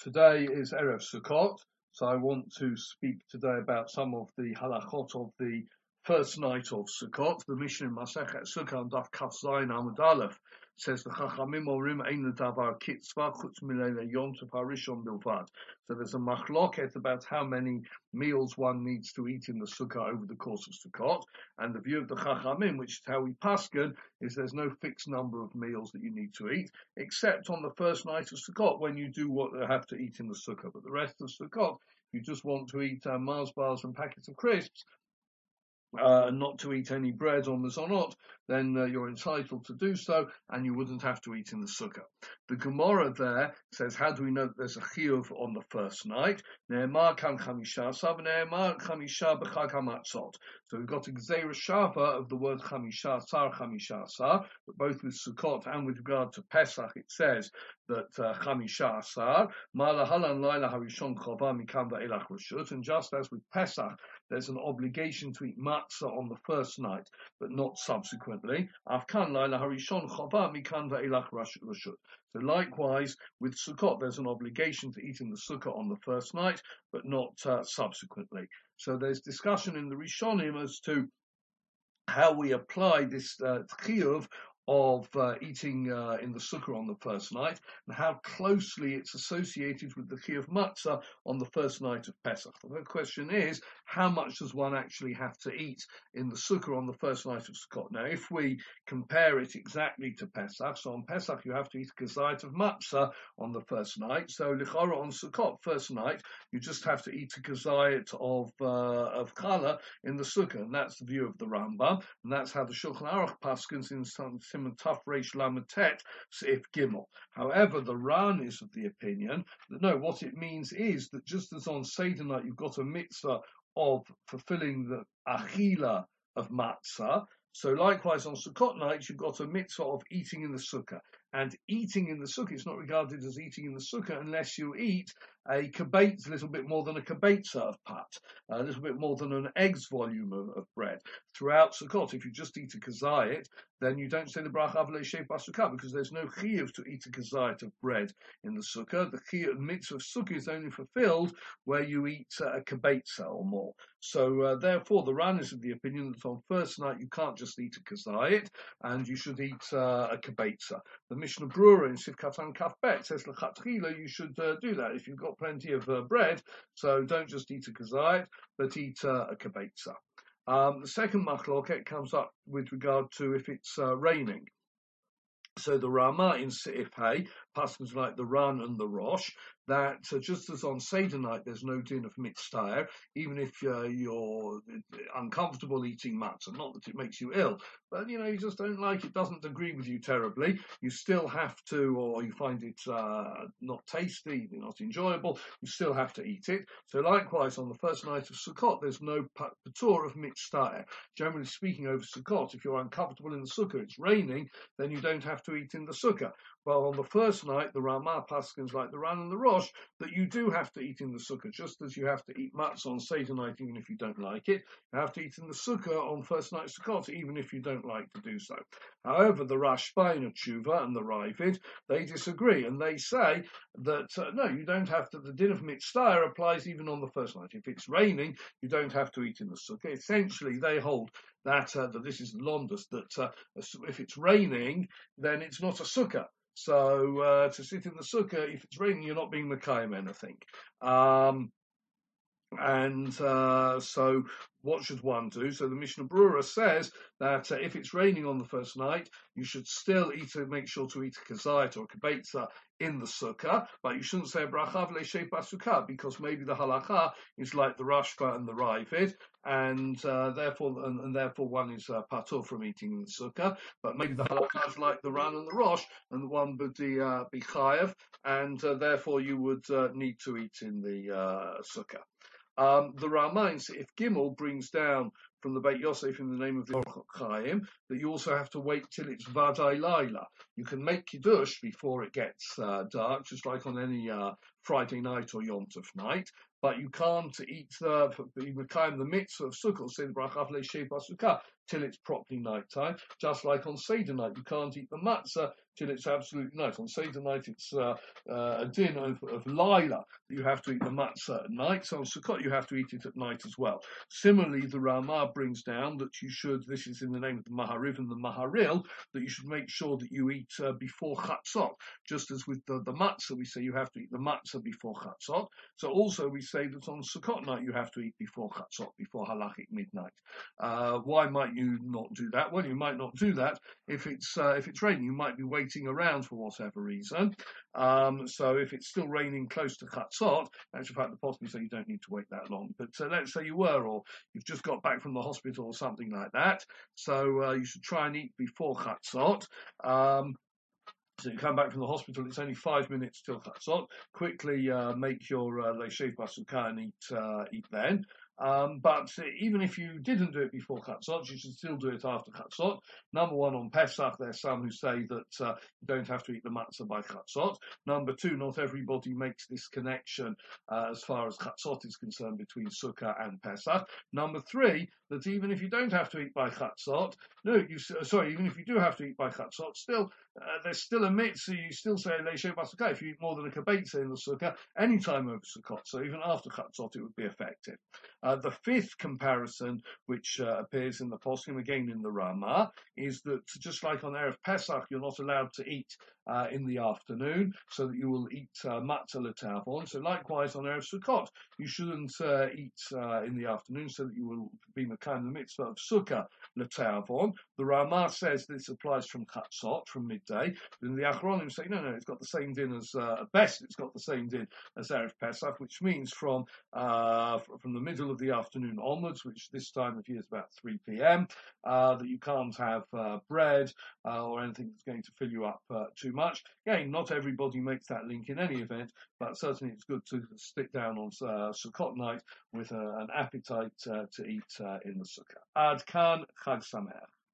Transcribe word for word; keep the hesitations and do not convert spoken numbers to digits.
Today is Erev Sukkot, so I want to speak today about some of the halachot of the first night of Sukkot. The Mishnah in Masechet Sukkot on Daf Kaf Zayin Amud Aleph says the Chachamim Orim Ein Davar Kitzvah Chutz Mileila Yom Tov Harishon Bilvad. So there's a machloket about how many meals one needs to eat in the Sukkah over the course of Sukkot, and the view of the Chachamim, which is how we paskin, is there's no fixed number of meals that you need to eat, except on the first night of Sukkot when you do what you have to eat in the Sukkah. But the rest of Sukkot, if you just want to eat uh, Mars bars and packets of crisps, Uh, not to eat any bread or mezonot, then uh, you're entitled to do so, and you wouldn't have to eat in the sukkah. The Gemara there says, how do we know that there's a chiyuv on the first night? Ne'emar kan chamisha sav, ne'emar chamisha b'chag hamatzot. So we've got a gzeira shava of the word chamisha sar, chamisha sar, but both with Sukkot and with regard to Pesach, it says that chamisha sar, ma'ala halan laila harishon chova mikam va'elach reshut, and just as with Pesach, there's an obligation to eat matzah on the first night, but not subsequently. Afkan laila harishon chava mikan va'elach reshut. So likewise, with Sukkot, there's an obligation to eat in the Sukkah on the first night, but not uh, subsequently. So there's discussion in the Rishonim as to how we apply this uh, chiyuv of uh, eating uh, in the sukkah on the first night, and how closely it's associated with the chiyuv matzah on the first night of Pesach. The question is, how much does one actually have to eat in the sukkah on the first night of Sukkot? Now, if we compare it exactly to Pesach, so on Pesach you have to eat a kazayit of matzah on the first night. So lichara on Sukkot, first night, you just have to eat a kazayit of uh, of challah in the sukkah, and that's the view of the Rambam, and that's how the Shulchan Aruch paskins in some Simon Taf Reish Lamed Tet Seif Gimel. However, the Ran is of the opinion that no, what it means is that just as on Seder night you've got a mitzvah of fulfilling the achila of matzah, so likewise on Sukkot night you've got a mitzvah of eating in the sukkah. And eating in the sukkah is not regarded as eating in the sukkah unless you eat a kabetz, a little bit more than a kabetza of pat, a little bit more than an egg's volume of, of bread. Throughout Sukkot, if you just eat a kazayit, then you don't say the bracha avlei shev basukah, because there's no chiyuv to eat a kazayit of bread in the sukkah. The chiyuv mitzvah of sukkah is only fulfilled where you eat uh, a kabetza or more. So uh, therefore, the Ran is of the opinion that on first night you can't just eat a kazayit, and you should eat uh, a kabetza. The Mishnah Brura in Sif Katan Kaf Bet says l'chatchila you should uh, do that if you've got plenty of uh, bread. So don't just eat a kazayit, but eat uh, a kabetza. Um, the second machloket comes up with regard to if it's uh, raining. So the Rama in Seif Hay, paskins like the Ran and the Rosh, that uh, just as on Seder night there's no din of mitzvah, even if uh, you're uncomfortable eating matzah, not that it makes you ill, but you know you just don't like it, doesn't agree with you terribly, you still have to, or you find it uh, not tasty, not enjoyable, you still have to eat it. So likewise on the first night of Sukkot there's no patur of mitzvah. Generally speaking, over Sukkot, if you're uncomfortable in the sukkah, it's raining, then you don't have to eat in the sukkah. Well, on the first night, the Ramah paskins like the Ran and the Rosh, that you do have to eat in the sukkah, just as you have to eat matzah on Seder night, even if you don't like it. You have to eat in the sukkah on first night Sukkot, even if you don't like to do so. However, the Rashbain of Tshuva and the Ravid, they disagree, and they say that, uh, no, you don't have to, the din of mitzvah applies even on the first night. If it's raining, you don't have to eat in the sukkah. Essentially, they hold that, uh, that this is Londus, that uh, if it's raining, then it's not a sukkah. So uh, to sit in the sukkah, if it's raining, you're not being Mekayim anything. Um, and uh, so what should one do? So the Mishnah Brura says that uh, if it's raining on the first night, you should still eat a, make sure to eat a kazayit or a kabetza in the sukkah, but you shouldn't say bracha v'lei shev basukah, because maybe the halacha is like the Rashba and the Ravid, and uh, therefore and, and therefore one is uh, patur from eating in the sukkah, but maybe the halacha is like the Ran and the Rosh, and the one would be, uh, be chayav, and uh, therefore you would uh, need to eat in the uh, sukkah. Um, the Rama in Seif Gimel brings down from the Beit Yosef in the name of the Orach Chaim that you also have to wait till it's Vadai Laila. You can make Kiddush before it gets uh, dark, just like on any uh, Friday night or Yom Tov night, but you can't eat the, you reclaim the mitzvah of Sukkot, say the bracha leishev basukah, till it's properly nighttime. Just like on Seder night, you can't eat the matzah till it's absolutely night. On Seder night, it's uh, uh, a din of, of Lila. You have to eat the matzah at night. So on Sukkot, you have to eat it at night as well. Similarly, the Ramah brings down that you should, this is in the name of the Mahariv and the Maharil, that you should make sure that you eat uh, before Chatzot. Just as with the, the matzah, we say you have to eat the matzah before Chatzot. So also we say that on Sukkot night, you have to eat before Chatzot, before halachic midnight. Uh, why might you not do that? Well, you might not do that if it's uh, if it's raining. You might be waiting around for whatever reason. Um, so if it's still raining close to Chatzot, actually, in fact, the possibly say you don't need to wait that long. But uh, let's say you were, or you've just got back from the hospital or something like that. So uh, you should try and eat before Chatzot. Um, So you come back from the hospital, it's only five minutes till Chatzot. Quickly uh, make your uh, leishev basukah and eat, uh, eat then. Um, but even if you didn't do it before Chatzot, you should still do it after Chatzot. Number one, on Pesach, there's some who say that uh, you don't have to eat the matzah by Chatzot. Number two, not everybody makes this connection uh, as far as Chatzot is concerned between Sukkah and Pesach. Number three, that even if you don't have to eat by Chatzot, no, you sorry, even if you do have to eat by Chatzot, still uh, there's still a mitzvah. You still say leishev basukah if you eat more than a kabetza in the Sukkah any time over Sukkot. So even after Chatzot, it would be effective. Uh, the fifth comparison, which uh, appears in the Poskim, again in the Ramah, is that just like on Erev Pesach, you're not allowed to eat uh, in the afternoon, so that you will eat uh, matzah l'tavon. So likewise on Erev Sukkot, you shouldn't uh, eat uh, in the afternoon, so that you will be mekayem the mitzvah of Sukkah l'tavon. The Ramah says this applies from Chatzot, from midday. But in the Achronim say, no, no, it's got the same din as, uh, at best, it's got the same din as Erev Pesach, which means from uh, from the middle of the afternoon onwards, which this time of year is about three p.m., uh, that you can't have uh, bread uh, or anything that's going to fill you up uh, too much. Again, not everybody makes that link in any event, but certainly it's good to stick down on uh, Sukkot night with uh, an appetite uh, to eat uh, in the Sukkah. Ad kan Chag Sameach.